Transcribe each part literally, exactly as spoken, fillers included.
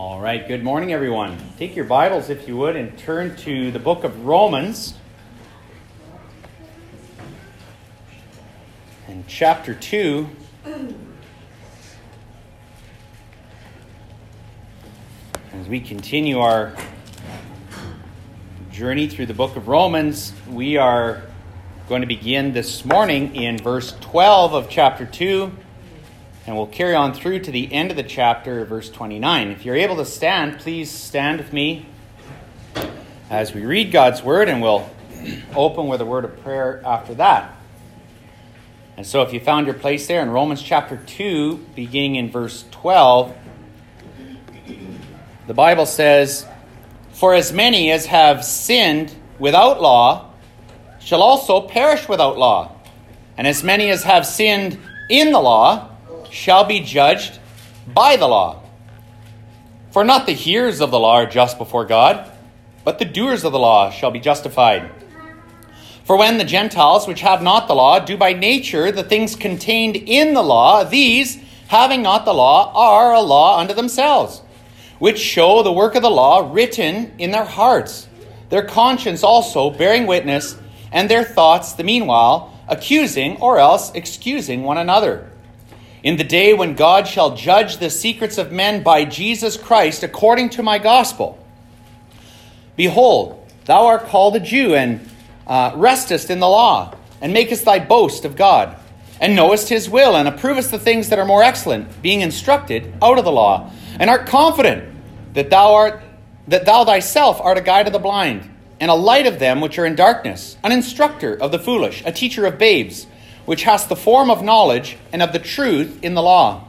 All right, good morning, everyone. Take your Bibles, if you would, and turn to the book of Romans and chapter two. As we continue our journey through the book of Romans, we are going to begin this morning in verse twelve of chapter two. And we'll carry on through to the end of the chapter, verse twenty-nine. If you're able to stand, please stand with me as we read God's word, and we'll open with a word of prayer after that. And so if you found your place there in Romans chapter two, beginning in verse twelve, the Bible says, "For as many as have sinned without law shall also perish without law. And as many as have sinned in the law shall be judged by the law. For not the hearers of the law are just before God, but the doers of the law shall be justified. For when the Gentiles, which have not the law, do by nature the things contained in the law, these, having not the law, are a law unto themselves, which show the work of the law written in their hearts, their conscience also bearing witness, and their thoughts the meanwhile accusing or else excusing one another. In the day when God shall judge the secrets of men by Jesus Christ according to my gospel. Behold, thou art called a Jew, and uh, restest in the law, and makest thy boast of God, and knowest his will, and approvest the things that are more excellent, being instructed out of the law, and art confident that thou art that thou thyself art a guide of the blind, and a light of them which are in darkness, an instructor of the foolish, a teacher of babes, which hast the form of knowledge and of the truth in the law.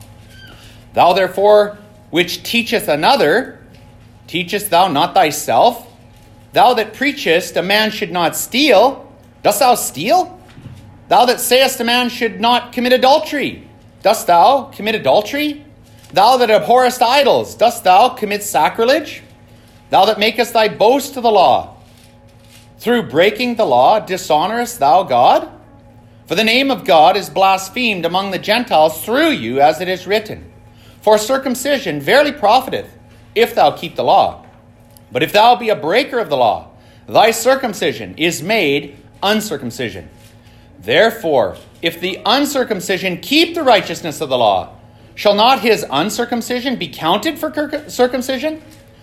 Thou therefore, which teacheth another, teachest thou not thyself? Thou that preachest a man should not steal, dost thou steal? Thou that sayest a man should not commit adultery, dost thou commit adultery? Thou that abhorrest idols, dost thou commit sacrilege? Thou that makest thy boast to the law, through breaking the law dishonorest thou God? For the name of God is blasphemed among the Gentiles through you, as it is written, For circumcision verily profiteth, if thou keep the law. But if thou be a breaker of the law, thy circumcision is made uncircumcision. Therefore, if the uncircumcision keep the righteousness of the law, shall not his uncircumcision be counted for circumcision?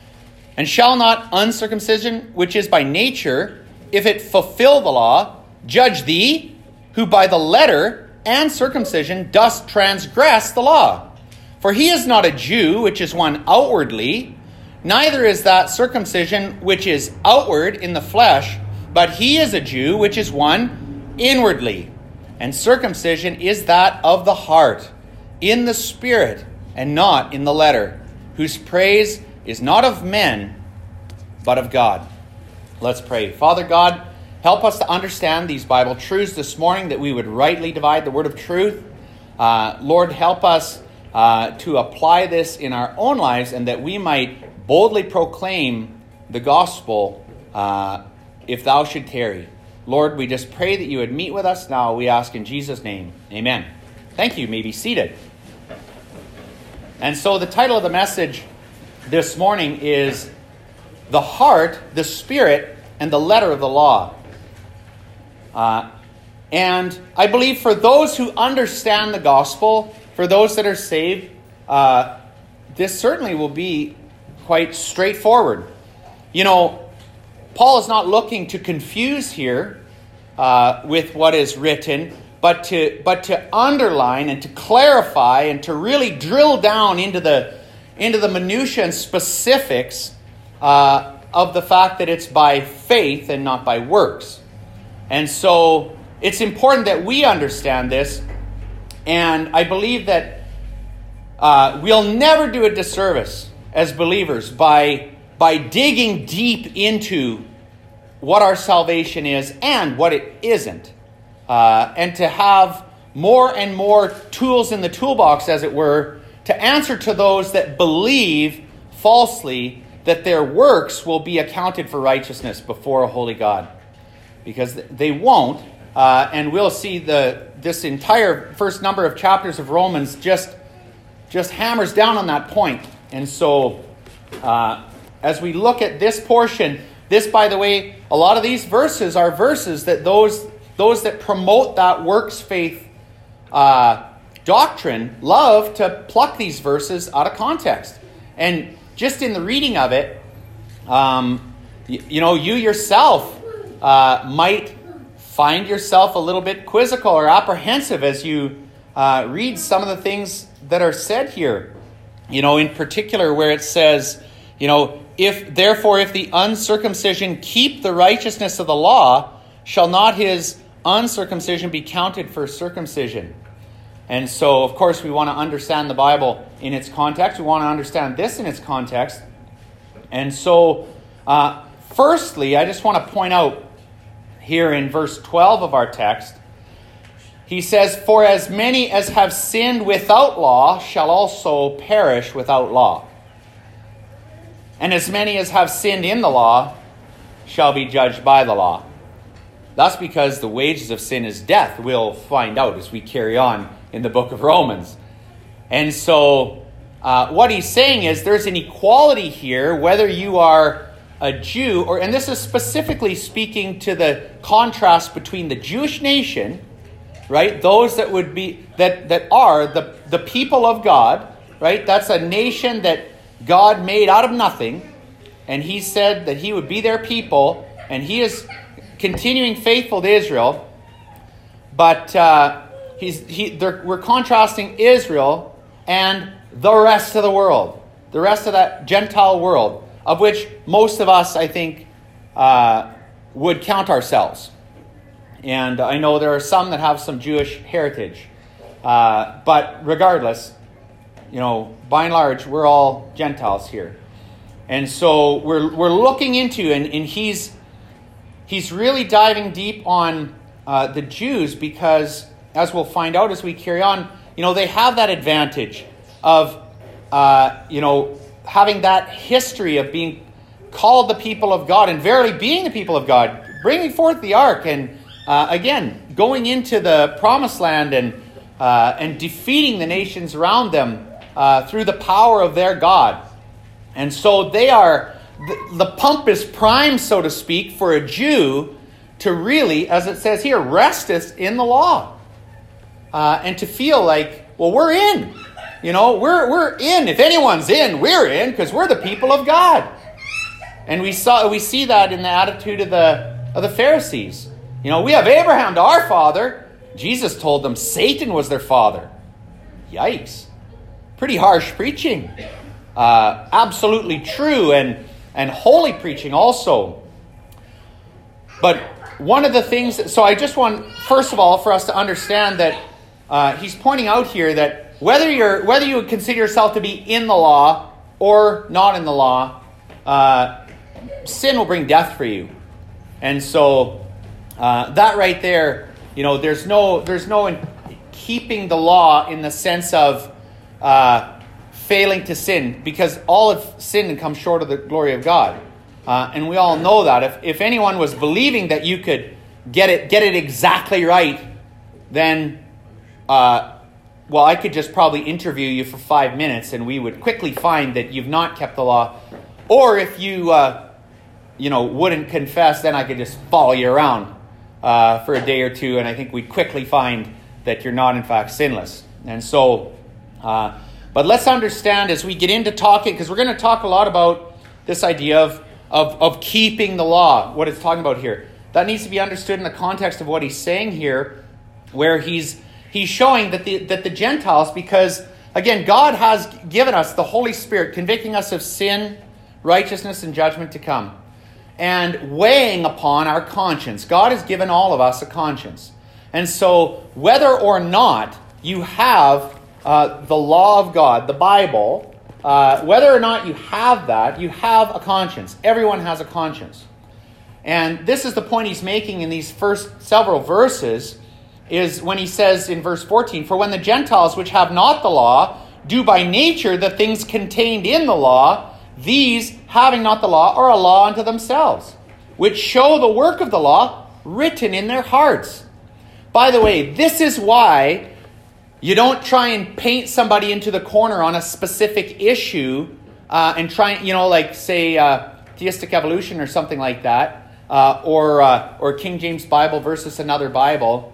And shall not uncircumcision, which is by nature, if it fulfill the law, judge thee, who by the letter and circumcision dost transgress the law? For he is not a Jew, which is one outwardly, neither is that circumcision which is outward in the flesh, but he is a Jew, which is one inwardly. And circumcision is that of the heart, in the spirit, and not in the letter, whose praise is not of men, but of God." Let's pray. Father God, help us to understand these Bible truths this morning, that we would rightly divide the word of truth. Uh, Lord, help us uh, to apply this in our own lives, and that we might boldly proclaim the gospel uh, if thou should tarry. Lord, we just pray that you would meet with us now. We ask in Jesus' name. Amen. Thank you. You may be seated. And so the title of the message this morning is The Heart, the Spirit, and the Letter of the Law. Uh, and I believe for those who understand the gospel, for those that are saved, uh, this certainly will be quite straightforward. You know, Paul is not looking to confuse here uh, with what is written, but to but to underline and to clarify and to really drill down into the into the minutiae and specifics uh, of the fact that it's by faith and not by works. And so it's important that we understand this, and I believe that uh, we'll never do a disservice as believers by, by digging deep into what our salvation is and what it isn't, uh, and to have more and more tools in the toolbox, as it were, to answer to those that believe falsely that their works will be accounted for righteousness before a holy God. Because they won't, uh, and we'll see the this entire first number of chapters of Romans just, just hammers down on that point. And so uh, as we look at this portion, this, by the way, a lot of these verses are verses that those, those that promote that works faith uh, doctrine love to pluck these verses out of context. And just in the reading of it, um, you, you know, you yourself uh, might find yourself a little bit quizzical or apprehensive as you uh, read some of the things that are said here. You know, in particular where it says, you know, if therefore if the uncircumcision keep the righteousness of the law, shall not his uncircumcision be counted for circumcision? And so, of course, we want to understand the Bible in its context. We want to understand this in its context. And so, uh, firstly, I just want to point out here in verse twelve of our text, he says, "For as many as have sinned without law shall also perish without law. And as many as have sinned in the law shall be judged by the law." That's because the wages of sin is death. We'll find out as we carry on in the book of Romans. And so uh, what he's saying is there's an equality here, whether you are a Jew, or and this is specifically speaking to the contrast between the Jewish nation, right? Those that would be that that are the, the people of God, right? That's a nation that God made out of nothing, and he said that he would be their people, and he is continuing faithful to Israel. But uh, he's he we're contrasting Israel and the rest of the world, the rest of that Gentile world, of which most of us, I think, uh, would count ourselves. And I know there are some that have some Jewish heritage. Uh, but regardless, you know, by and large, we're all Gentiles here. And so we're we're looking into, and, and he's he's really diving deep on uh, the Jews because, as we'll find out as we carry on, you know, they have that advantage of, uh, you know, having that history of being called the people of God and verily being the people of God, bringing forth the ark, and uh, again, going into the promised land and uh, and defeating the nations around them uh, through the power of their God. And so they are, the, the pump is primed, so to speak, for a Jew to really, as it says here, resteth in the law. Uh, and to feel like, well, we're in. You know, we're we're in. If anyone's in, we're in, because we're the people of God. And we saw we see that in the attitude of the of the Pharisees. You know, we have Abraham to our father. Jesus told them Satan was their father. Yikes. Pretty harsh preaching. Uh, absolutely true and, and holy preaching also. But one of the things, that, so I just want, first of all, for us to understand that uh, he's pointing out here that whether you're whether you would consider yourself to be in the law or not in the law, uh, sin will bring death for you. And so uh, that right there, you know, there's no there's no in keeping the law in the sense of uh, failing to sin, because all of sin comes short of the glory of God. Uh, and we all know that. If if anyone was believing that you could get it get it exactly right, then uh, well, I could just probably interview you for five minutes and we would quickly find that you've not kept the law. Or if you uh, you know wouldn't confess, then I could just follow you around uh, for a day or two, and I think we'd quickly find that you're not in fact sinless. And so, uh, but let's understand as we get into talking, because we're going to talk a lot about this idea of Of, of keeping the law, what it's talking about here. That needs to be understood in the context of what he's saying here, where he's he's showing that the that the Gentiles, because again, God has given us the Holy Spirit, convicting us of sin, righteousness, and judgment to come, and weighing upon our conscience. God has given all of us a conscience. And so whether or not you have uh, the law of God, the Bible, Uh, whether or not you have that, you have a conscience. Everyone has a conscience. And this is the point he's making in these first several verses, is when he says in verse fourteen, "For when the Gentiles which have not the law do by nature the things contained in the law, these, having not the law, are a law unto themselves, which show the work of the law written in their hearts." By the way, this is why you don't try and paint somebody into the corner on a specific issue uh, and trying, you know, like say uh, theistic evolution or something like that, uh, or uh, or King James Bible versus another Bible,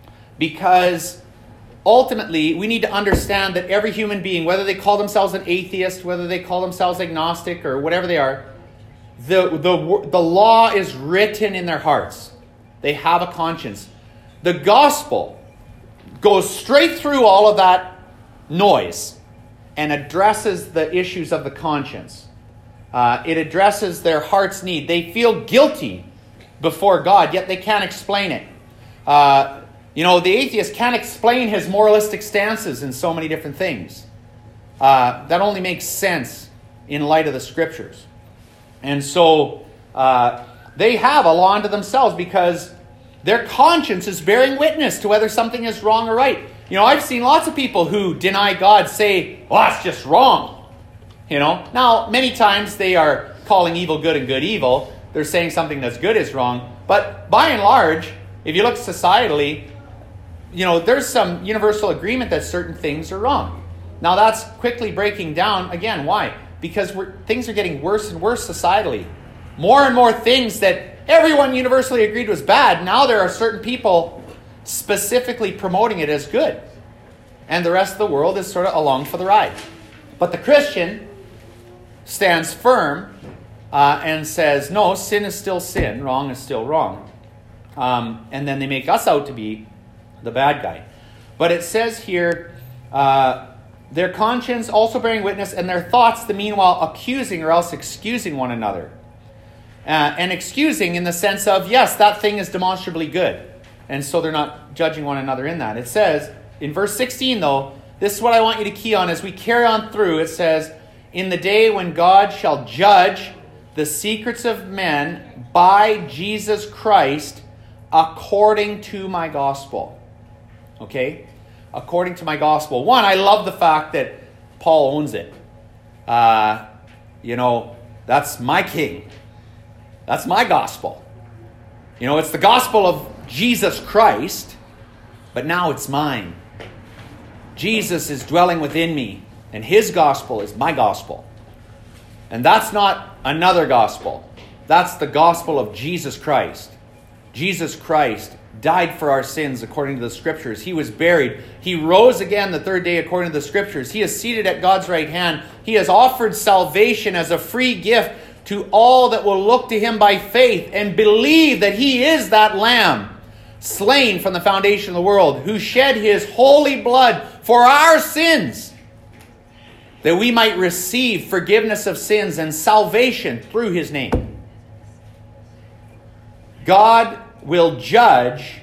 because ultimately we need to understand that every human being, whether they call themselves an atheist, whether they call themselves agnostic or whatever they are, the the the law is written in their hearts. They have a conscience. The gospel goes straight through all of that noise and addresses the issues of the conscience. Uh, it addresses their heart's need. They feel guilty before God, yet they can't explain it. Uh, you know, the atheist can't explain his moralistic stances in so many different things. Uh, that only makes sense in light of the scriptures. And so uh, they have a law unto themselves because their conscience is bearing witness to whether something is wrong or right. You know, I've seen lots of people who deny God say, well, that's just wrong. You know, now, many times they are calling evil good and good evil. They're saying something that's good is wrong. But by and large, if you look societally, you know, there's some universal agreement that certain things are wrong. Now, that's quickly breaking down. Again, why? Because we're, things are getting worse and worse societally. More and more things that everyone universally agreed was bad, now there are certain people specifically promoting it as good. And the rest of the world is sort of along for the ride. But the Christian stands firm uh, and says, no, sin is still sin, wrong is still wrong. Um, and then they make us out to be the bad guy. But it says here, uh, their conscience also bearing witness, and their thoughts the meanwhile accusing or else excusing one another. Uh, and excusing in the sense of, yes, that thing is demonstrably good. And so they're not judging one another in that. It says, in verse sixteen though, this is what I want you to key on as we carry on through. It says, in the day when God shall judge the secrets of men by Jesus Christ according to my gospel. Okay? According to my gospel. One, I love the fact that Paul owns it. Uh, you know, that's my king. That's my gospel. You know, it's the gospel of Jesus Christ, but now it's mine. Jesus is dwelling within me, and his gospel is my gospel. And that's not another gospel. That's the gospel of Jesus Christ. Jesus Christ died for our sins according to the scriptures. He was buried. He rose again the third day according to the scriptures. He is seated at God's right hand. He has offered salvation as a free gift to all that will look to him by faith and believe that he is that Lamb slain from the foundation of the world, who shed his holy blood for our sins, that we might receive forgiveness of sins and salvation through his name. God will judge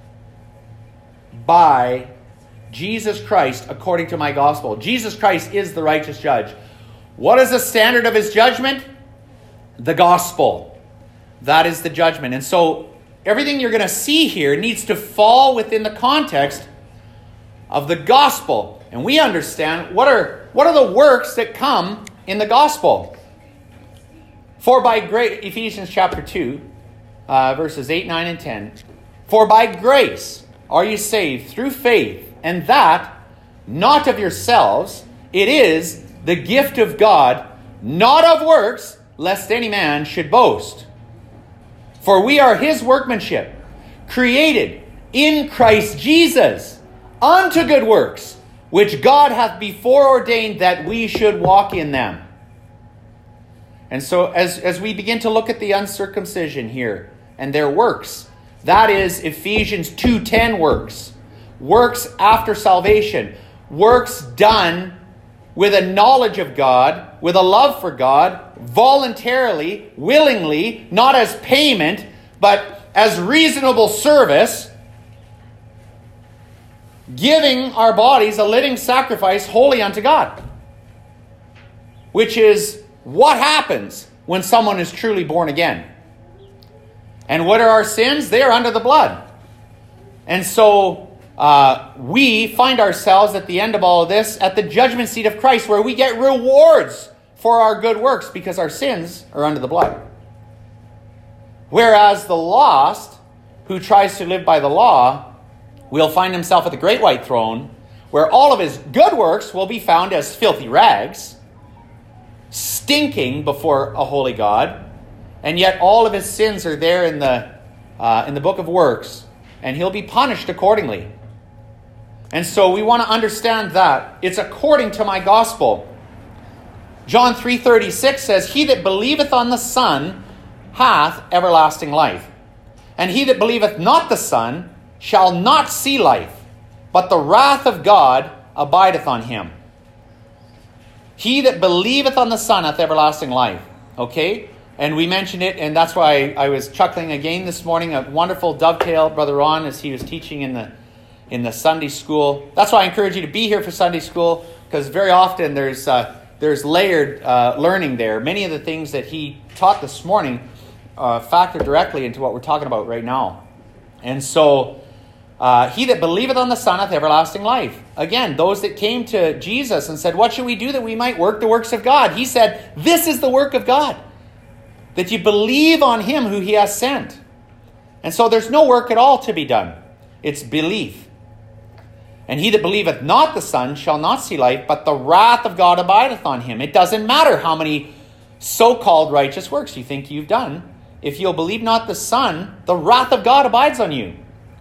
by Jesus Christ according to my gospel. Jesus Christ is the righteous judge. What is the standard of his judgment? The gospel. That is the judgment. And so everything you're going to see here needs to fall within the context of the gospel. And we understand what are what are the works that come in the gospel. For by grace, Ephesians chapter two, uh, verses eight, nine, and ten. For by grace are you saved through faith, and that not of yourselves, it is the gift of God, not of works, lest any man should boast. For we are his workmanship, created in Christ Jesus, unto good works, which God hath before ordained that we should walk in them. And so as, as we begin to look at the uncircumcision here, and their works, that is Ephesians two ten works. Works after salvation. Works done with a knowledge of God, with a love for God, voluntarily, willingly, not as payment, but as reasonable service, giving our bodies a living sacrifice holy unto God. Which is what happens when someone is truly born again. And what are our sins? They are under the blood. And so Uh, we find ourselves at the end of all of this at the judgment seat of Christ, where we get rewards for our good works because our sins are under the blood. Whereas the lost, who tries to live by the law, will find himself at the great white throne, where all of his good works will be found as filthy rags, stinking before a holy God, and yet all of his sins are there in the uh, in the book of works, and he'll be punished accordingly. And so we want to understand that it's according to my gospel. John three thirty-six says, "He that believeth on the Son hath everlasting life, and he that believeth not the Son shall not see life, but the wrath of God abideth on him." He that believeth on the Son hath everlasting life. Okay? And we mentioned it, and that's why I, I was chuckling again this morning. A wonderful dovetail, Brother Ron, as he was teaching in the in the Sunday school. That's why I encourage you to be here for Sunday school, because very often there's uh, there's layered uh, learning there. Many of the things that he taught this morning uh, factor directly into what we're talking about right now. And so, uh, he that believeth on the Son hath everlasting life. Again, those that came to Jesus and said, "What should we do that we might work the works of God?" He said, "This is the work of God, that you believe on him who he has sent." And so there's no work at all to be done. It's belief. "And he that believeth not the Son shall not see life, but the wrath of God abideth on him." It doesn't matter how many so-called righteous works you think you've done. If you'll believe not the Son, the wrath of God abides on you.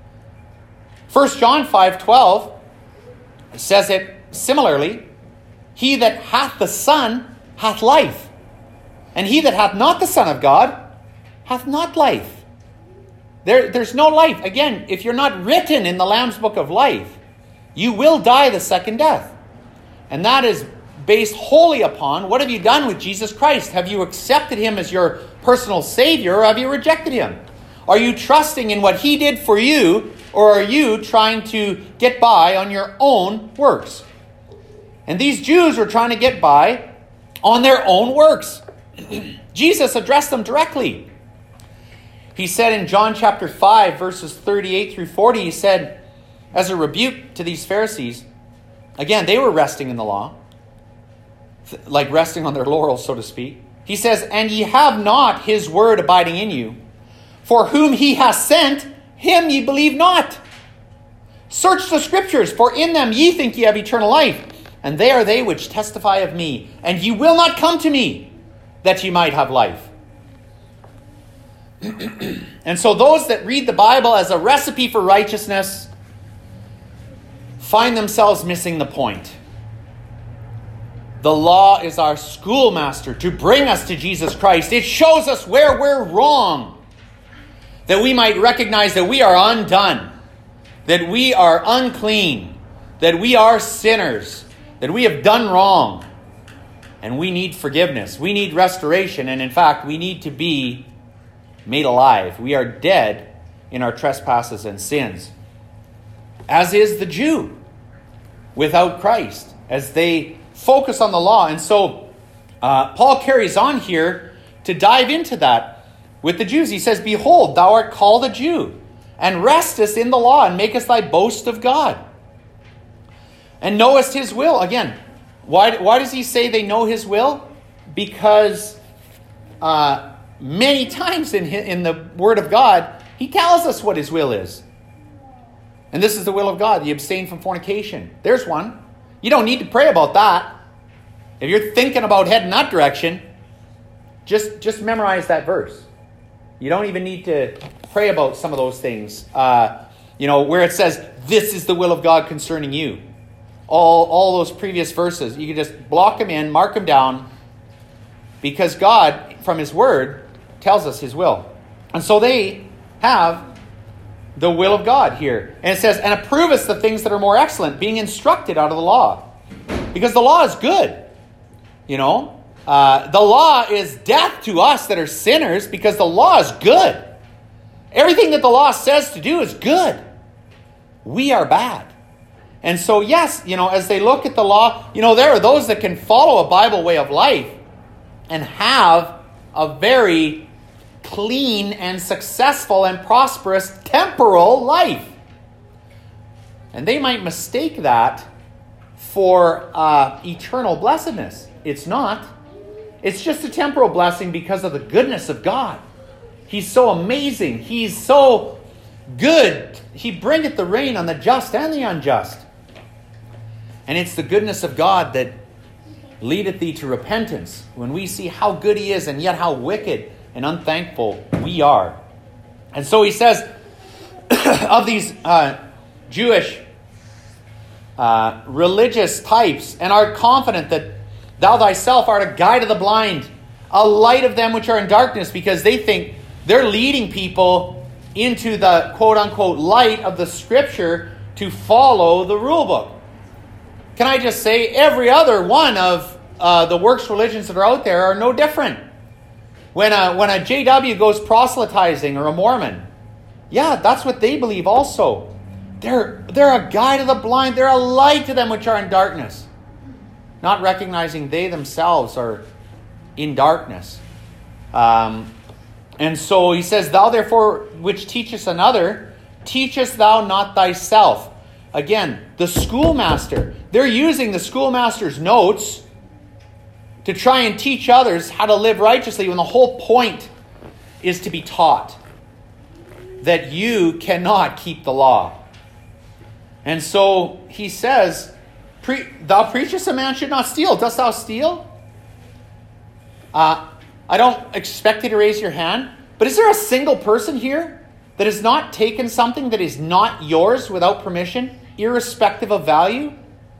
First John five twelve says it similarly. "He that hath the Son hath life, and he that hath not the Son of God hath not life." There, there's no life. Again, if you're not written in the Lamb's Book of Life, you will die the second death. And that is based wholly upon, what have you done with Jesus Christ? Have you accepted him as your personal Savior, or have you rejected him? Are you trusting in what he did for you, or are you trying to get by on your own works? And these Jews were trying to get by on their own works. Jesus addressed them directly. He said in John chapter five, verses thirty-eight through forty, he said, as a rebuke to these Pharisees, again, they were resting in the law, like resting on their laurels, so to speak. He says, "And ye have not his word abiding in you, for whom he has sent, him ye believe not. Search the scriptures, for in them ye think ye have eternal life, and they are they which testify of me. And ye will not come to me, that ye might have life." And so those that read the Bible as a recipe for righteousness find themselves missing the point. The law is our schoolmaster to bring us to Jesus Christ. It shows us where we're wrong, that we might recognize that we are undone, that we are unclean, that we are sinners, that we have done wrong, and we need forgiveness. We need restoration, and in fact, we need to be made alive. We are dead in our trespasses and sins, as is the Jew without Christ, as they focus on the law. And so uh, Paul carries on here to dive into that with the Jews. He says, "Behold, thou art called a Jew, and restest in the law, and makest thy boast of God, and knowest his will." Again, why, why does he say they know his will? Because uh, many times in, in the Word of God, he tells us what his will is. And this is the will of God, you abstain from fornication. There's one. You don't need to pray about that. If you're thinking about heading that direction, just, just memorize that verse. You don't even need to pray about some of those things. Uh, you know, where it says, "This is the will of God concerning you." All, all those previous verses, you can just block them in, mark them down, because God, from his word, tells us his will. And so they have the will of God here. And it says, "And approvest the things that are more excellent, being instructed out of the law." Because the law is good. You know, uh, the law is death to us that are sinners, because the law is good. Everything that the law says to do is good. We are bad. And so, yes, you know, as they look at the law, you know, there are those that can follow a Bible way of life and have a very clean and successful and prosperous temporal life. And they might mistake that for uh, eternal blessedness. It's not. It's just a temporal blessing because of the goodness of God. He's so amazing. He's so good. He bringeth the rain on the just and the unjust. And it's the goodness of God that leadeth thee to repentance. When we see how good he is and yet how wicked and unthankful we are. And so he says, of these uh, Jewish uh, religious types, and art confident that thou thyself art a guide of the blind, a light of them which are in darkness, because they think they're leading people into the quote-unquote light of the Scripture to follow the rule book. Can I just say, every other one of uh, the works religions that are out there are no different. When a, when a J W goes proselytizing, or a Mormon, yeah, that's what they believe also. They're, they're a guide of the blind. They're a light to them which are in darkness. Not recognizing they themselves are in darkness. Um, and so he says, thou therefore which teachest another, teachest thou not thyself. Again, the schoolmaster. They're using the schoolmaster's notes to try and teach others how to live righteously, when the whole point is to be taught that you cannot keep the law. And so he says, Pre- thou preachest a man should not steal. Dost thou steal? Uh, I don't expect you to raise your hand, but is there a single person here that has not taken something that is not yours without permission, irrespective of value?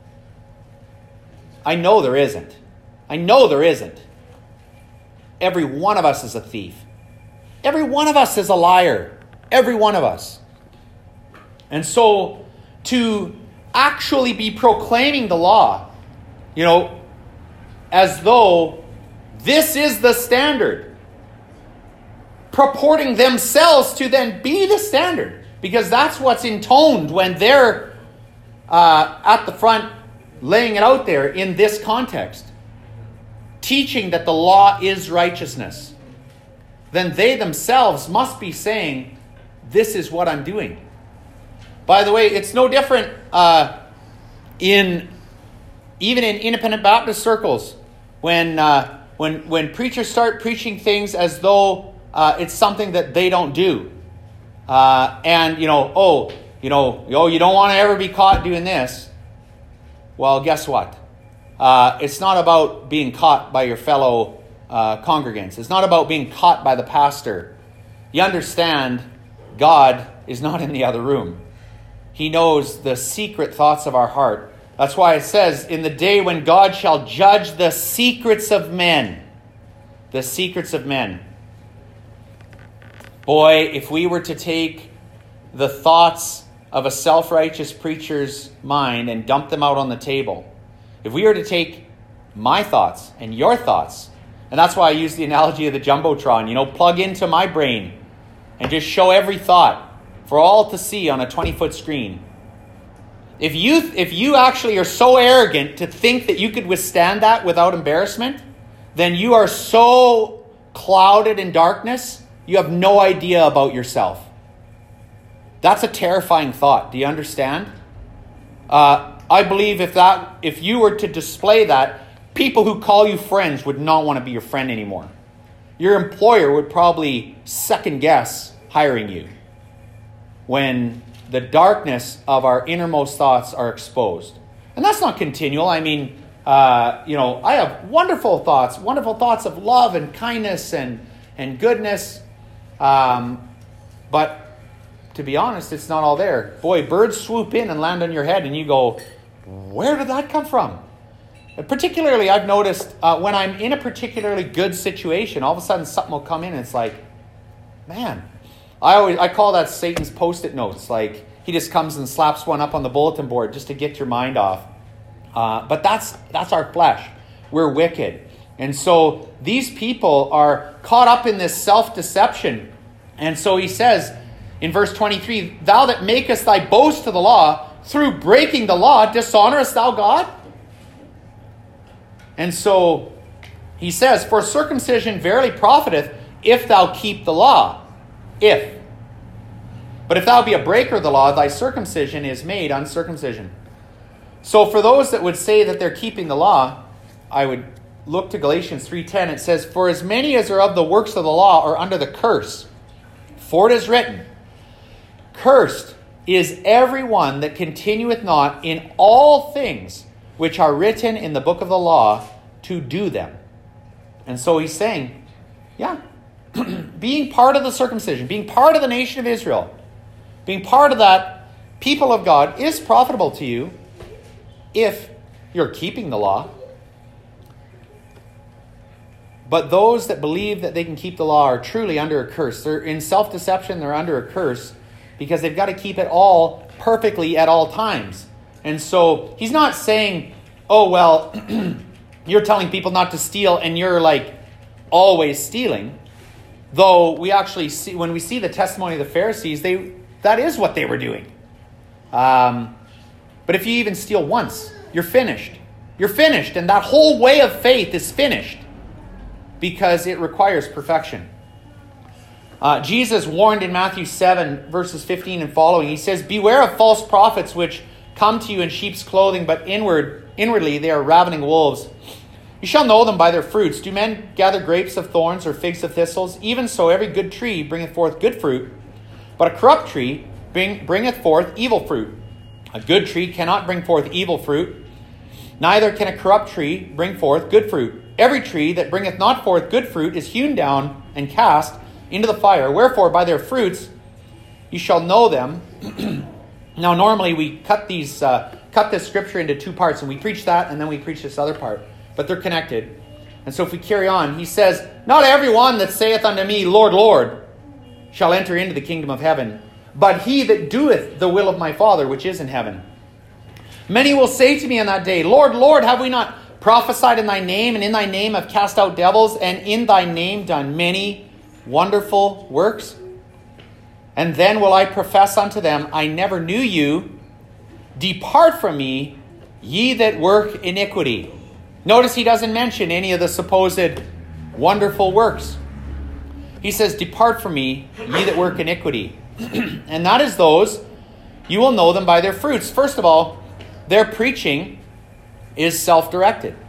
I know there isn't. I know there isn't. Every one of us is a thief. Every one of us is a liar. Every one of us. And so, to actually be proclaiming the law, you know, as though this is the standard, purporting themselves to then be the standard, because that's what's intoned when they're uh, at the front laying it out there in this context, teaching that the law is righteousness. Then they themselves must be saying, this is what I'm doing. By the way, it's no different uh, in even in independent Baptist circles when uh, when when preachers start preaching things as though uh, it's something that they don't do, uh, and you know, oh, you know, oh, you don't want to ever be caught doing this. Well, guess what? Uh, it's not about being caught by your fellow uh, congregants. It's not about being caught by the pastor. You understand, God is not in the other room. He knows the secret thoughts of our heart. That's why it says, in the day when God shall judge the secrets of men. The secrets of men. Boy, if we were to take the thoughts of a self-righteous preacher's mind and dump them out on the table, if we were to take my thoughts and your thoughts, and that's why I use the analogy of the Jumbotron, you know, plug into my brain and just show every thought for all to see on a twenty-foot screen. If you if you actually are so arrogant to think that you could withstand that without embarrassment, then you are so clouded in darkness, you have no idea about yourself. That's a terrifying thought. Do you understand? Uh, I believe if that if you were to display that, people who call you friends would not want to be your friend anymore. Your employer would probably second guess hiring you when the darkness of our innermost thoughts are exposed. And that's not continual. I mean, uh, you know, I have wonderful thoughts, wonderful thoughts of love and kindness and, and goodness. Um, but to be honest, it's not all there. Boy, birds swoop in and land on your head and you go, where did that come from? And particularly, I've noticed uh, when I'm in a particularly good situation, all of a sudden something will come in and it's like, man, I always I call that Satan's post-it notes. Like, he just comes and slaps one up on the bulletin board just to get your mind off. Uh, but that's that's our flesh. We're wicked. And so these people are caught up in this self-deception. And so he says in verse twenty-three, thou that makest thy boast to the law, through breaking the law, dishonorest thou God? And so he says, for circumcision verily profiteth, if thou keep the law. If. But if thou be a breaker of the law, thy circumcision is made uncircumcision. So for those that would say that they're keeping the law, I would look to Galatians three ten. It says, for as many as are of the works of the law are under the curse. For it is written, cursed is every one that continueth not in all things which are written in the book of the law, to do them. And so he's saying, yeah, being part of the circumcision, being part of the nation of Israel, being part of that people of God is profitable to you if you're keeping the law. But those that believe that they can keep the law are truly under a curse. They're in self-deception, they're under a curse because they've got to keep it all perfectly at all times. And so he's not saying, oh, well, you're telling people not to steal and you're like always stealing. Though we actually see, when we see the testimony of the Pharisees, they that is what they were doing. Um, but if you even steal once, you're finished. You're finished. And that whole way of faith is finished because it requires perfection. Uh, Jesus warned in Matthew seven, verses fifteen and following. He says, beware of false prophets which come to you in sheep's clothing, but inward, inwardly they are ravening wolves. You shall know them by their fruits. Do men gather grapes of thorns or figs of thistles? Even so, every good tree bringeth forth good fruit, but a corrupt tree bring, bringeth forth evil fruit. A good tree cannot bring forth evil fruit, neither can a corrupt tree bring forth good fruit. Every tree that bringeth not forth good fruit is hewn down and cast into the fire. Wherefore, by their fruits you shall know them. Now, normally we cut these, uh, cut this scripture into two parts, and we preach that, and then we preach this other part. But they're connected. And so if we carry on, he says, not everyone that saith unto me, Lord, Lord, shall enter into the kingdom of heaven, but he that doeth the will of my Father which is in heaven. Many will say to me in that day, Lord, Lord, have we not prophesied in thy name, and in thy name have cast out devils, and in thy name done many wonderful works? And then will I profess unto them, I never knew you. Depart from me, ye that work iniquity. Notice he doesn't mention any of the supposed wonderful works. He says, depart from me, ye that work iniquity. And that is those, you will know them by their fruits. First of all, their preaching is self-directed.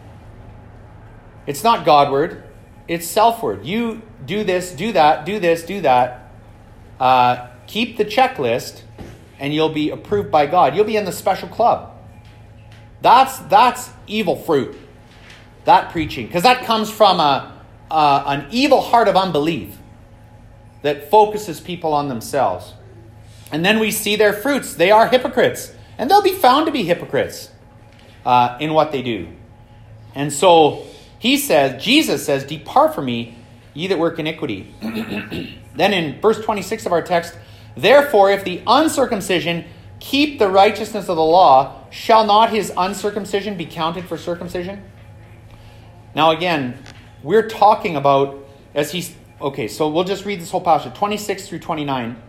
It's not Godward, it's selfward. You do this, do that, do this, do that. Uh, keep the checklist, and you'll be approved by God. You'll be in the special club. That's, that's evil fruit. That preaching, because that comes from a, uh, an evil heart of unbelief that focuses people on themselves. And then we see their fruits. They are hypocrites, and they'll be found to be hypocrites uh, in what they do. And so he says, Jesus says, depart from me, ye that work iniquity. Then in verse twenty-six of our text, therefore if the uncircumcision keep the righteousness of the law, shall not his uncircumcision be counted for circumcision? Now again, we're talking about, as he's, okay, so we'll just read this whole passage, twenty-six through twenty-nine.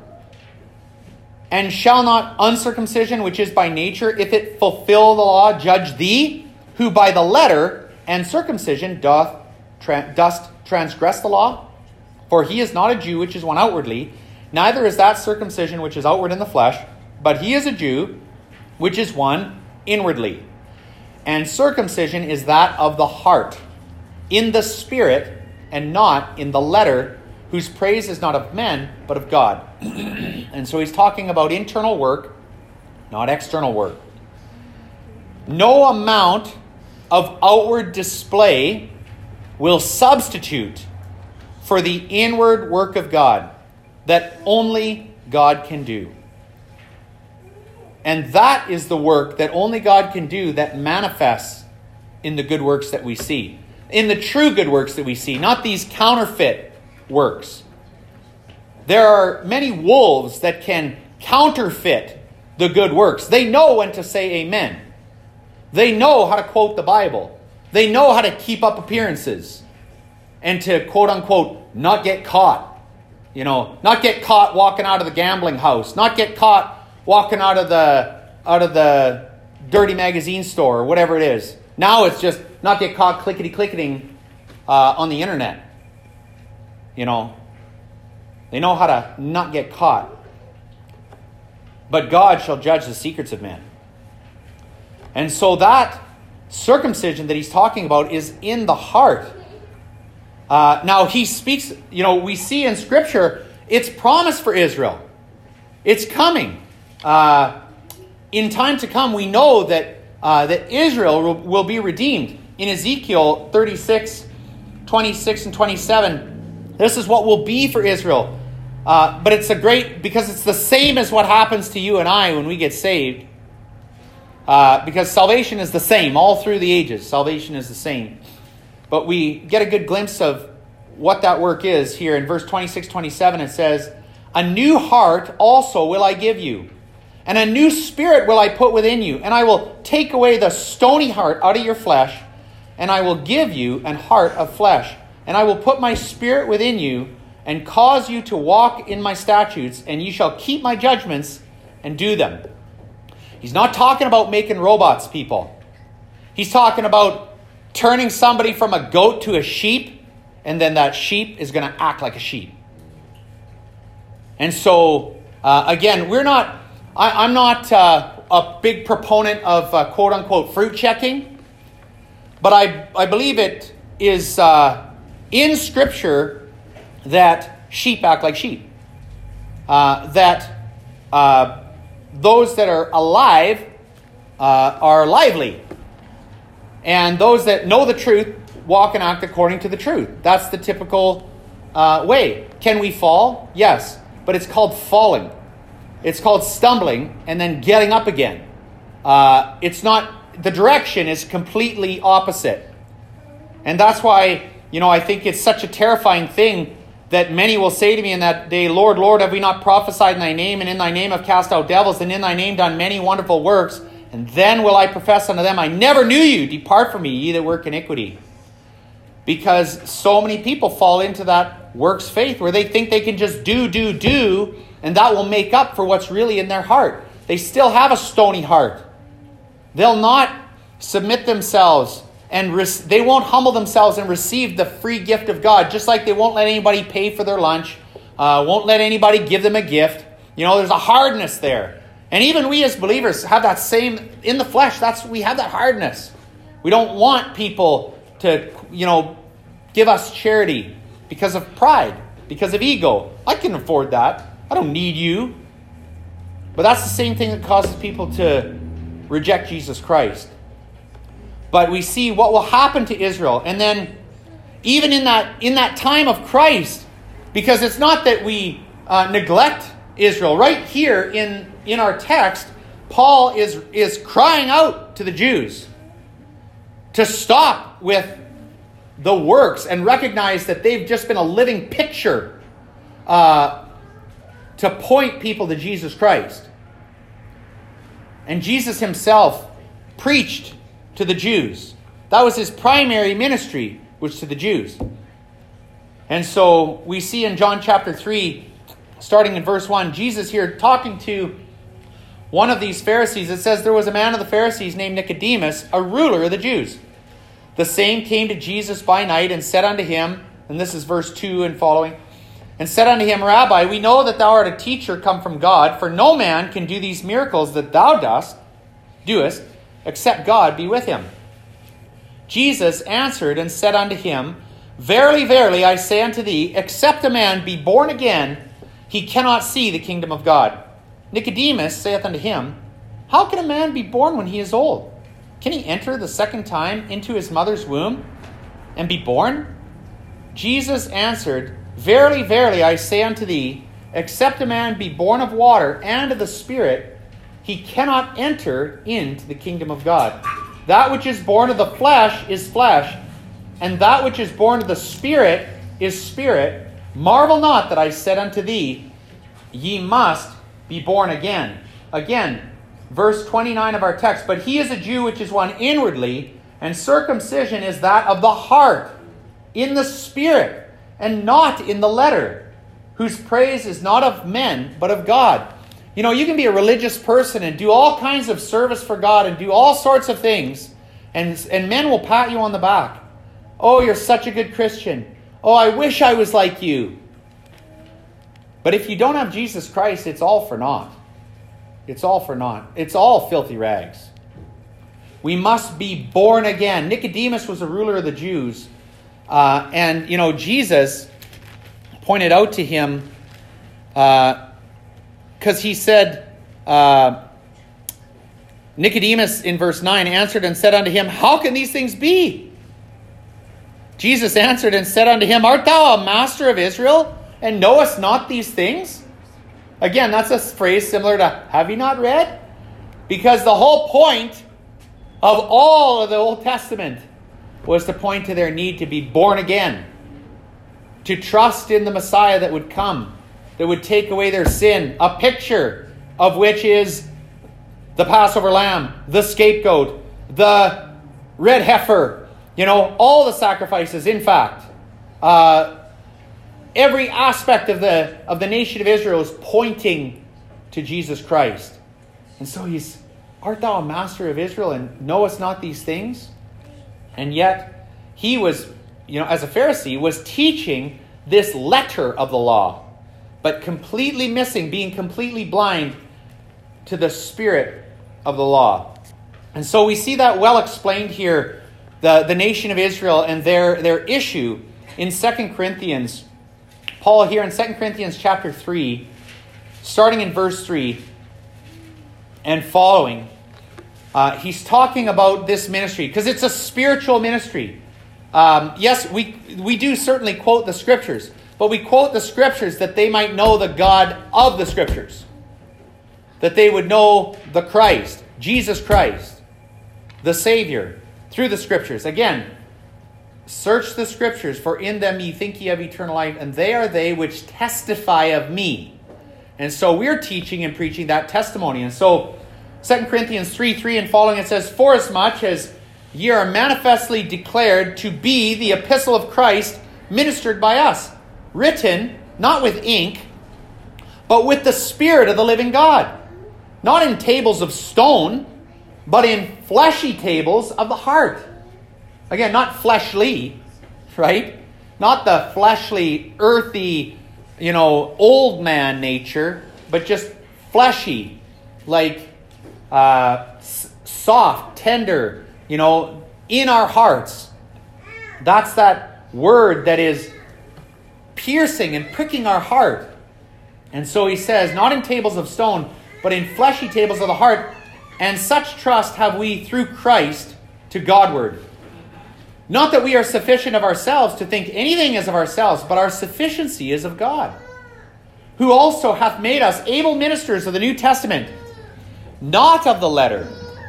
And shall not uncircumcision, which is by nature, if it fulfill the law, judge thee, who by the letter and circumcision doth tra- dost transgress the law? For he is not a Jew, which is one outwardly, neither is that circumcision which is outward in the flesh, but he is a Jew, which is one inwardly. And circumcision is that of the heart, in the spirit, and not in the letter, whose praise is not of men, but of God. And so he's talking about internal work, not external work. No amount of outward display will substitute for the inward work of God that only God can do. And that is the work that only God can do that manifests in the good works that we see. In the true good works that we see, not these counterfeit works. There are many wolves that can counterfeit the good works. They know when to say amen. They know how to quote the Bible. They know how to keep up appearances and to, quote unquote, not get caught. You know, not get caught walking out of the gambling house. Not get caught walking out of the out of the dirty magazine store or whatever it is. Now it's just not get caught clickety-clicketing uh, on the internet. You know, they know how to not get caught. But God shall judge the secrets of men. And so that circumcision that he's talking about is in the heart. Uh, now he speaks, you know, we see in Scripture, it's promised for Israel. It's coming. Uh, in time to come, we know that uh, that Israel will, will be redeemed. in Ezekiel thirty-six, twenty-six and twenty-seven, this is what will be for Israel. Uh, but it's a great, because it's the same as what happens to you and I when we get saved. Uh, because salvation is the same all through the ages. Salvation is the same. But we get a good glimpse of what that work is here in verse twenty-six, twenty-seven. It says, "A new heart also will I give you, and a new spirit will I put within you, and I will take away the stony heart out of your flesh, and I will give you an heart of flesh. And I will put my spirit within you, and cause you to walk in my statutes, and you shall keep my judgments and do them." He's not talking about making robots, people. He's talking about turning somebody from a goat to a sheep, and then that sheep is going to act like a sheep. And so, uh, again, we're not, I, I'm not uh, a big proponent of uh, quote-unquote fruit checking, but I, I believe it is uh, in Scripture that sheep act like sheep. Uh, that uh, those that are alive uh, are lively. And those that know the truth walk and act according to the truth. That's the typical uh, way. Can we fall? Yes. But it's called falling. It's called stumbling and then getting up again. Uh, it's not, the direction is completely opposite. And that's why, you know, I think it's such a terrifying thing that many will say to me in that day, "Lord, Lord, have we not prophesied in thy name, and in thy name have cast out devils, and in thy name done many wonderful works? And then will I profess unto them, I never knew you. Depart from me, ye that work iniquity." Because so many people fall into that works faith where they think they can just do, do, do, and that will make up for what's really in their heart. They still have a stony heart. They'll not submit themselves, and res- they won't humble themselves and receive the free gift of God, just like they won't let anybody pay for their lunch, uh, won't let anybody give them a gift. You know, there's a hardness there. And even we as believers have that same, in the flesh, that's we have that hardness. We don't want people to, you know, give us charity because of pride, because of ego. I can afford that. I don't need you. But that's the same thing that causes people to reject Jesus Christ. But we see what will happen to Israel. And then even in that in that time of Christ, because it's not that we uh, neglect Israel. Right here in, in our text, Paul is, is crying out to the Jews to stop with the works and recognize that they've just been a living picture uh, to point people to Jesus Christ. And Jesus himself preached to the Jews. That was his primary ministry, was to the Jews. And so we see in John chapter three, starting in verse one, Jesus here talking to one of these Pharisees. It says, "There was a man of the Pharisees named Nicodemus, a ruler of the Jews. The same came to Jesus by night and said unto him," and this is verse two and following, "and said unto him, Rabbi, we know that thou art a teacher come from God, for no man can do these miracles that thou dost, doest, except God be with him. Jesus answered and said unto him, Verily, verily, I say unto thee, except a man be born again, he cannot see the kingdom of God. Nicodemus saith unto him, How can a man be born when he is old? Can he enter the second time into his mother's womb and be born? Jesus answered, Verily, verily, I say unto thee, except a man be born of water and of the Spirit, he cannot enter into the kingdom of God. That which is born of the flesh is flesh, and that which is born of the Spirit is spirit. Marvel not that I said unto thee, Ye must be born again. Again, verse twenty-nine of our text, But he is a Jew which is one inwardly, and circumcision is that of the heart, in the Spirit, and not in the letter, whose praise is not of men, but of God. You know, you can be a religious person and do all kinds of service for God and do all sorts of things, and, and men will pat you on the back. Oh, you're such a good Christian. Oh, I wish I was like you. But if you don't have Jesus Christ, it's all for naught. It's all for naught. It's all filthy rags. We must be born again. Nicodemus was a ruler of the Jews. Uh, and, you know, Jesus pointed out to him, because uh, he said, uh, Nicodemus in verse nine answered and said unto him, How can these things be? Jesus answered and said unto him, Art thou a master of Israel, and knowest not these things? Again, that's a phrase similar to, have you not read? Because the whole point of all of the Old Testament was to point to their need to be born again, to trust in the Messiah that would come, that would take away their sin, a picture of which is the Passover lamb, the scapegoat, the red heifer, you know, all the sacrifices. In fact, uh, every aspect of the of the nation of Israel is pointing to Jesus Christ. And so he's, art thou a master of Israel and knowest not these things? And yet he was, you know, as a Pharisee, was teaching this letter of the law, but completely missing, being completely blind to the spirit of the law. And so we see that well explained here, the, the nation of Israel and their, their issue in Second Corinthians. Paul here in Second Corinthians chapter three, starting in verse three and following, uh, he's talking about this ministry because it's a spiritual ministry. Um, yes, we we do certainly quote the Scriptures, but we quote the Scriptures that they might know the God of the Scriptures, that they would know the Christ, Jesus Christ, the Savior, through the Scriptures. Again, search the Scriptures, for in them ye think ye have eternal life, and they are they which testify of me. And so we're teaching and preaching that testimony. And so Second Corinthians three three and following, it says, Forasmuch as ye are manifestly declared to be the epistle of Christ, ministered by us, written not with ink, but with the Spirit of the living God, not in tables of stone, but in fleshy tables of the heart. Again, not fleshly, right? Not the fleshly, earthy, you know, old man nature, but just fleshy, like uh, s- soft, tender, you know, in our hearts. That's that word that is piercing and pricking our heart. And so he says, not in tables of stone, but in fleshy tables of the heart. And such trust have we through Christ to Godward. Not that we are sufficient of ourselves to think anything is of ourselves, but our sufficiency is of God, who also hath made us able ministers of the New Testament, not of the letter,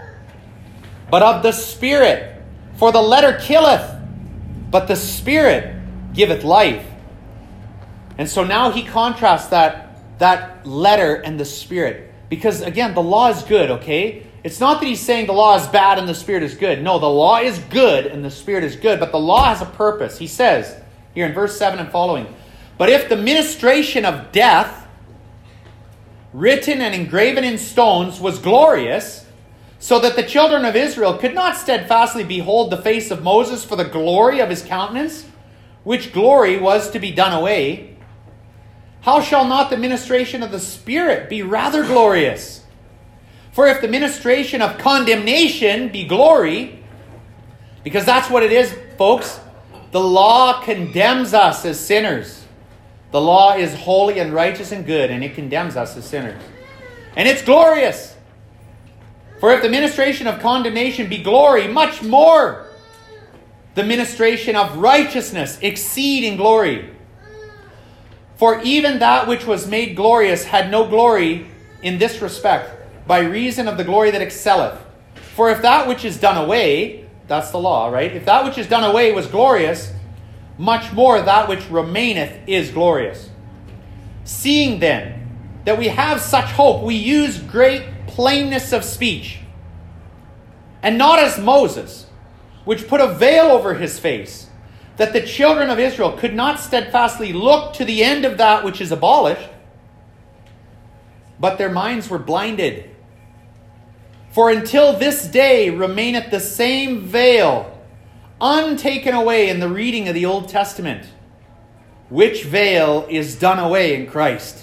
but of the Spirit. For the letter killeth, but the Spirit giveth life. And so now he contrasts that, that letter and the Spirit. Because again, the law is good, okay? It's not that he's saying the law is bad and the Spirit is good. No, the law is good and the Spirit is good, but the law has a purpose. He says here in verse seven and following, But if the ministration of death, written and engraven in stones, was glorious, so that the children of Israel could not steadfastly behold the face of Moses for the glory of his countenance, which glory was to be done away, how shall not the ministration of the Spirit be rather glorious? For if the ministration of condemnation be glory, because that's what it is, folks, the law condemns us as sinners. The law is holy and righteous and good, and it condemns us as sinners. And it's glorious. For if the ministration of condemnation be glory, much more the ministration of righteousness exceed in glory. For even that which was made glorious had no glory in this respect, by reason of the glory that excelleth. For if that which is done away, that's the law, right? If that which is done away was glorious, much more that which remaineth is glorious. Seeing then that we have such hope, we use great plainness of speech, and not as Moses, which put a veil over his face, that the children of Israel could not steadfastly look to the end of that which is abolished, but their minds were blinded. For until this day remaineth the same veil, untaken away in the reading of the Old Testament, which veil is done away in Christ.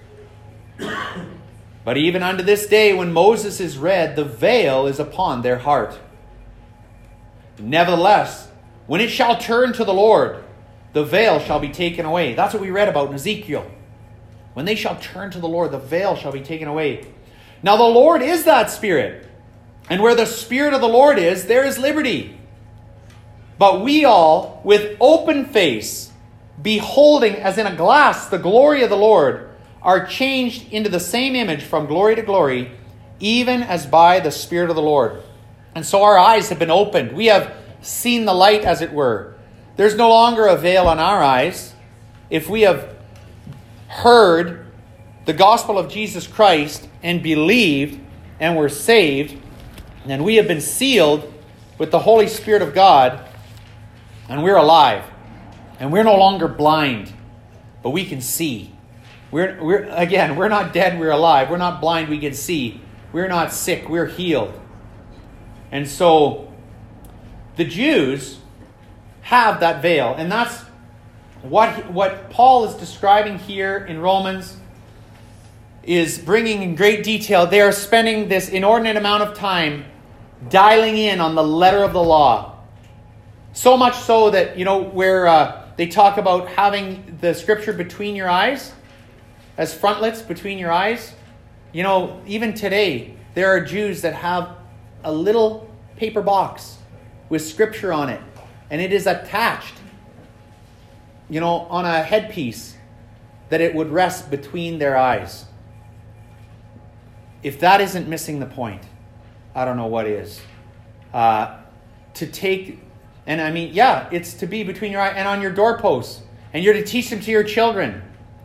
But even unto this day, when Moses is read, the veil is upon their heart. Nevertheless, when it shall turn to the Lord, the veil shall be taken away. That's what we read about in Ezekiel. When they shall turn to the Lord, the veil shall be taken away. Now the Lord is that Spirit. And where the Spirit of the Lord is, there is liberty. But we all, with open face, beholding as in a glass the glory of the Lord, are changed into the same image from glory to glory, even as by the Spirit of the Lord. And so our eyes have been opened. We have seen the light, as it were. There's no longer a veil on our eyes. If we have heard the gospel of Jesus Christ and believed and were saved, then we have been sealed with the Holy Spirit of God, and we're alive. And we're no longer blind, but we can see. We're, we're again, we're not dead, we're alive. We're not blind, we can see. We're not sick, we're healed. And so the Jews have that veil. And that's what, what Paul is describing here in Romans, is bringing in great detail. They are spending this inordinate amount of time dialing in on the letter of the law. So much so that, you know, where uh, they talk about having the scripture between your eyes, as frontlets between your eyes. You know, even today, there are Jews that have a little paper box with scripture on it, and it is attached, you know, on a headpiece, that it would rest between their eyes. If that isn't missing the point, I don't know what is. Uh, to take, and I mean, yeah, it's to be between your eyes and on your doorposts, and you're to teach them to your children.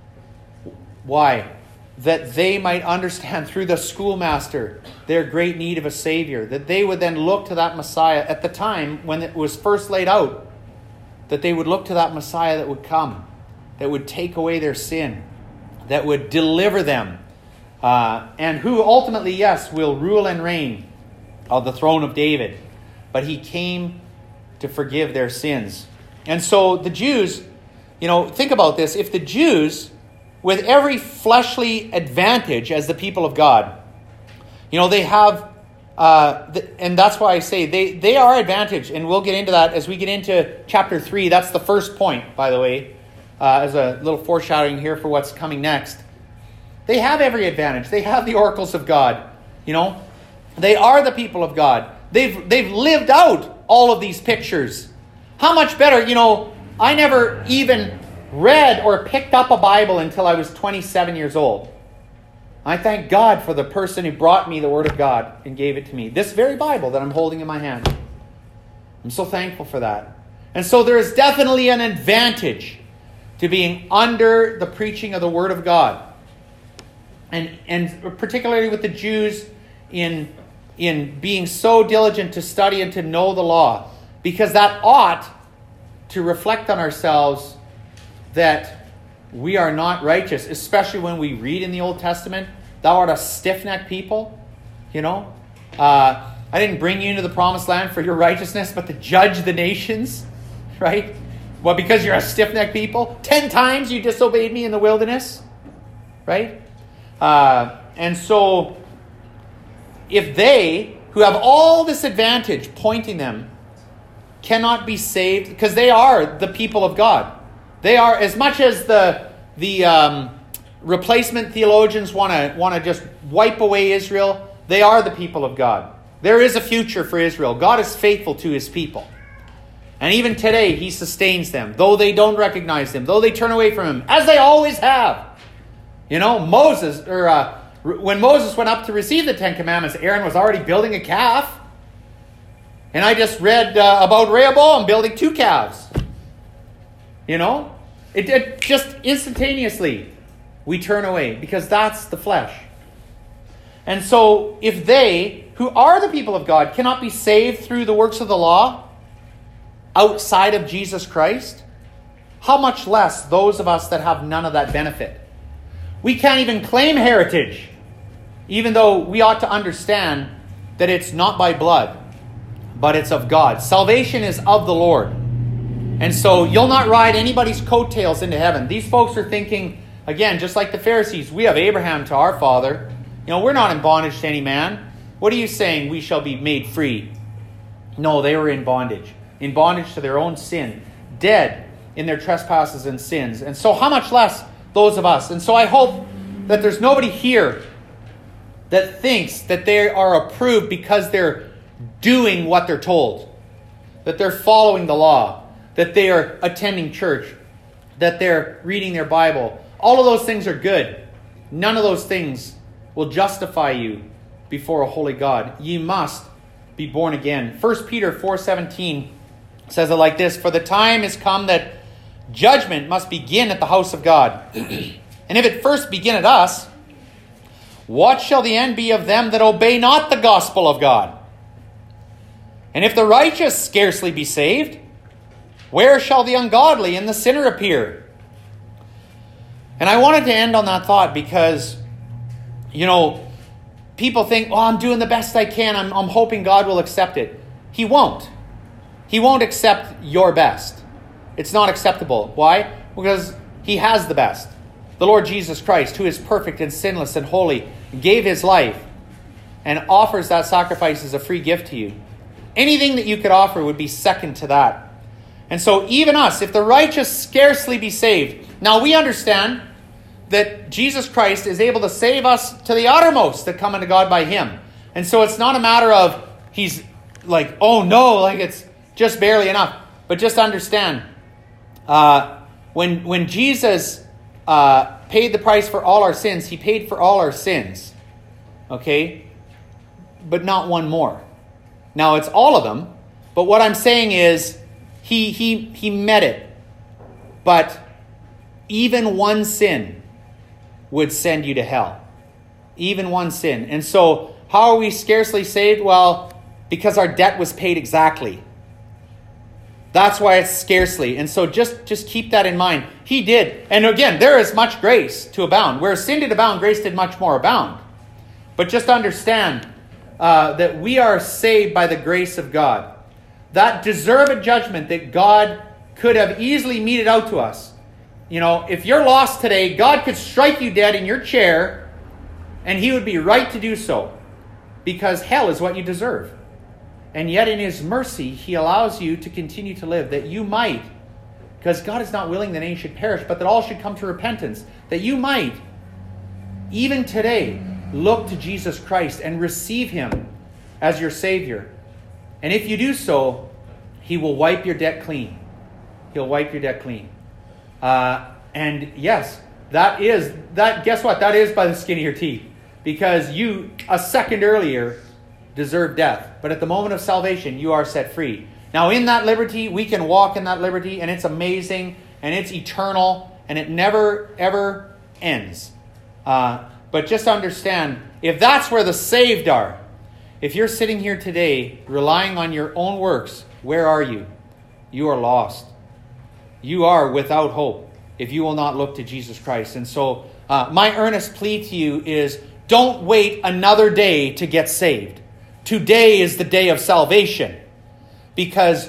Why? That they might understand through the schoolmaster their great need of a Savior. That they would then look to that Messiah at the time when it was first laid out. That they would look to that Messiah that would come, that would take away their sin, that would deliver them, uh, and who ultimately, yes, will rule and reign on the throne of David. But he came to forgive their sins. And so the Jews, you know, think about this. If the Jews, with every fleshly advantage as the people of God, you know, they have, uh, the, and that's why I say they, they are advantaged, and we'll get into that as we get into chapter three. That's the first point, by the way, uh, as a little foreshadowing here for what's coming next. They have every advantage. They have the oracles of God, you know. They are the people of God. They've, they've lived out all of these pictures. How much better, you know, I never even read or picked up a Bible until I was twenty-seven years old. I thank God for the person who brought me the Word of God and gave it to me. This very Bible that I'm holding in my hand. I'm so thankful for that. And so there is definitely an advantage to being under the preaching of the Word of God. And, and particularly with the Jews in, in being so diligent to study and to know the law. Because that ought to reflect on ourselves that we are not righteous, especially when we read in the Old Testament, thou art a stiff-necked people, you know. Uh, I didn't bring you into the promised land for your righteousness, but to judge the nations, right? Well, because you're a stiff-necked people. Ten times you disobeyed me in the wilderness, right? Uh, and so, if they, who have all this advantage pointing them, cannot be saved, because they are the people of God. They are, as much as the the um, replacement theologians want to want to just wipe away Israel, they are the people of God. There is a future for Israel. God is faithful to his people. And even today, he sustains them, though they don't recognize him, though they turn away from him, as they always have. You know, Moses, or uh, when Moses went up to receive the Ten Commandments, Aaron was already building a calf. And I just read uh, about Rehoboam building two calves. You know? It, it just instantaneously we turn away, because that's the flesh. And so if they, who are the people of God, cannot be saved through the works of the law outside of Jesus Christ, how much less those of us that have none of that benefit? We can't even claim heritage, even though we ought to understand that it's not by blood, but it's of God. Salvation is of the Lord. And so you'll not ride anybody's coattails into heaven. These folks are thinking, again, just like the Pharisees, we have Abraham to our father. You know, we're not in bondage to any man. What are you saying? We shall be made free. No, they were in bondage. In bondage to their own sin. Dead in their trespasses and sins. And so how much less those of us? And so I hope that there's nobody here that thinks that they are approved because they're doing what they're told. that they're following the law, that they are attending church, that they're reading their Bible. All of those things are good. None of those things will justify you before a holy God. You must be born again. First Peter four seventeen says it like this: "For the time is come that judgment must begin at the house of God. And if it first begin at us, what shall the end be of them that obey not the gospel of God? And if the righteous scarcely be saved, where shall the ungodly and the sinner appear?" And I wanted to end on that thought because, you know, people think, "Oh, I'm doing the best I can. I'm, I'm hoping God will accept it." He won't. He won't accept your best. It's not acceptable. Why? Because He has the best. The Lord Jesus Christ, who is perfect and sinless and holy, gave His life and offers that sacrifice as a free gift to you. Anything that you could offer would be second to that. And so even us, if the righteous scarcely be saved. Now we understand that Jesus Christ is able to save us to the uttermost that come unto God by Him. And so it's not a matter of He's like, oh no, like it's just barely enough. But just understand, uh, when, when Jesus uh, paid the price for all our sins, He paid for all our sins. Okay? But not one more. Now it's all of them. But what I'm saying is, He he he met it. But even one sin would send you to hell. Even one sin. And so, how are we scarcely saved? Well, because our debt was paid exactly. That's why it's scarcely. And so just, just keep that in mind. He did. And again, there is much grace to abound. Where sin did abound, grace did much more abound. But just understand uh, that we are saved by the grace of God. That deserved judgment that God could have easily meted out to us. You know, if you're lost today, God could strike you dead in your chair, and He would be right to do so, because hell is what you deserve. And yet in His mercy, He allows you to continue to live, that you might, because God is not willing that any should perish, but that all should come to repentance, that you might, even today, look to Jesus Christ and receive Him as your Savior. And if you do so, He will wipe your debt clean. He'll wipe your debt clean. Uh, and yes, that is, that. guess what? That is by the skin of your teeth. Because you, a second earlier, deserved death. But at the moment of salvation, you are set free. Now in that liberty, we can walk in that liberty, and it's amazing, and it's eternal, and it never, ever ends. Uh, but just understand, if that's where the saved are, if you're sitting here today relying on your own works, where are you? You are lost. You are without hope if you will not look to Jesus Christ. And so uh, my earnest plea to you is, don't wait another day to get saved. Today is the day of salvation. Because,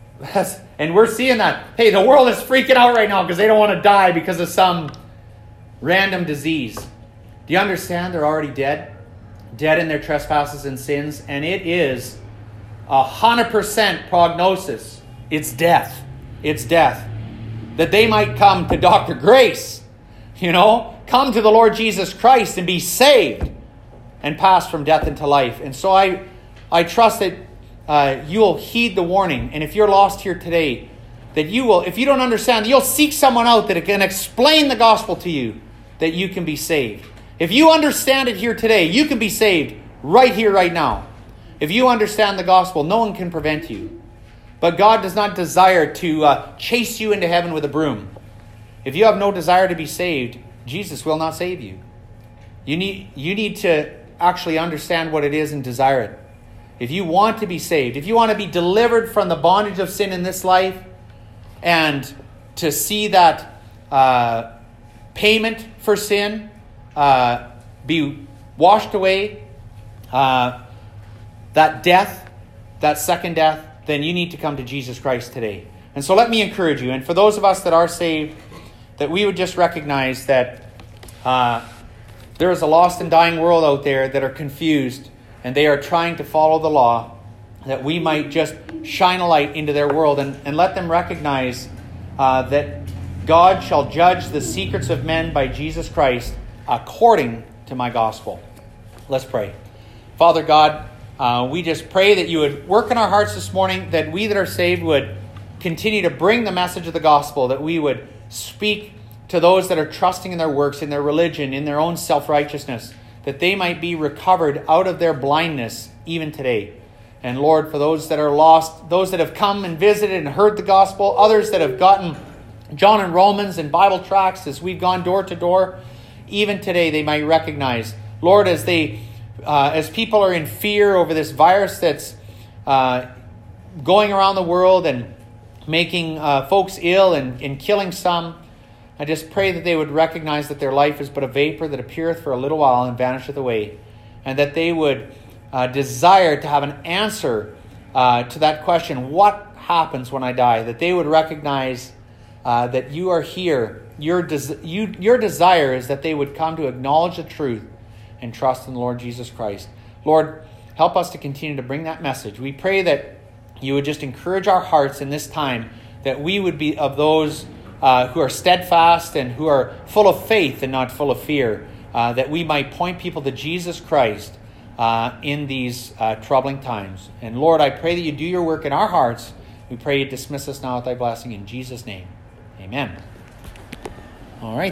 and we're seeing that, hey, the world is freaking out right now because they don't want to die because of some random disease. Do you understand they're already dead? Dead in their trespasses and sins. And it is a hundred percent prognosis. It's death. It's death. That they might come to Doctor Grace. You know, come to the Lord Jesus Christ and be saved and pass from death into life. And so I, I trust that uh, you will heed the warning. And if you're lost here today, that you will, if you don't understand, you'll seek someone out that can explain the gospel to you, that you can be saved. If you understand it here today, you can be saved right here, right now. If you understand the gospel, no one can prevent you. But God does not desire to uh, chase you into heaven with a broom. If you have no desire to be saved, Jesus will not save you. You need, you need to actually understand what it is and desire it. If you want to be saved, if you want to be delivered from the bondage of sin in this life, and to see that uh, payment for sin uh, be washed away, uh, that death, that second death, then you need to come to Jesus Christ today. And so let me encourage you, and for those of us that are saved, that we would just recognize that uh, there is a lost and dying world out there that are confused, and they are trying to follow the law, that we might just shine a light into their world and, and let them recognize uh, that God shall judge the secrets of men by Jesus Christ according to my gospel. Let's pray. Father God, uh, we just pray that you would work in our hearts this morning, that we that are saved would continue to bring the message of the gospel, that we would speak to those that are trusting in their works, in their religion, in their own self-righteousness, that they might be recovered out of their blindness even today. And Lord, for those that are lost, those that have come and visited and heard the gospel, others that have gotten John and Romans and Bible tracts as we've gone door to door, even today they might recognize, Lord, as they, uh, as people are in fear over this virus that's uh, going around the world and making uh, folks ill and, and killing some, I just pray that they would recognize that their life is but a vapor that appeareth for a little while and vanisheth away, and that they would uh, desire to have an answer uh, to that question, what happens when I die? That they would recognize uh, that you are here. Your, des- you, your desire is that they would come to acknowledge the truth and trust in the Lord Jesus Christ. Lord, help us to continue to bring that message. We pray that you would just encourage our hearts in this time, that we would be of those Uh, who are steadfast and who are full of faith and not full of fear, uh, that we might point people to Jesus Christ uh, in these uh, troubling times. And Lord, I pray that you do your work in our hearts. We pray you dismiss us now with thy blessing in Jesus' name. Amen. All right.